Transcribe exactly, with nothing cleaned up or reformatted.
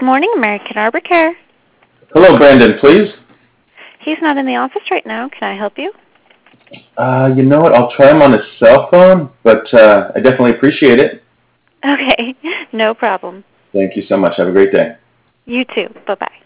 morning, American Arbor Care. Hello, Brandon, please. He's not in the office right now. Can I help you? Uh, you know what? I'll try him on his cell phone, but uh, I definitely appreciate it. Okay, no problem. Thank you so much. Have a great day. You too. Bye-bye.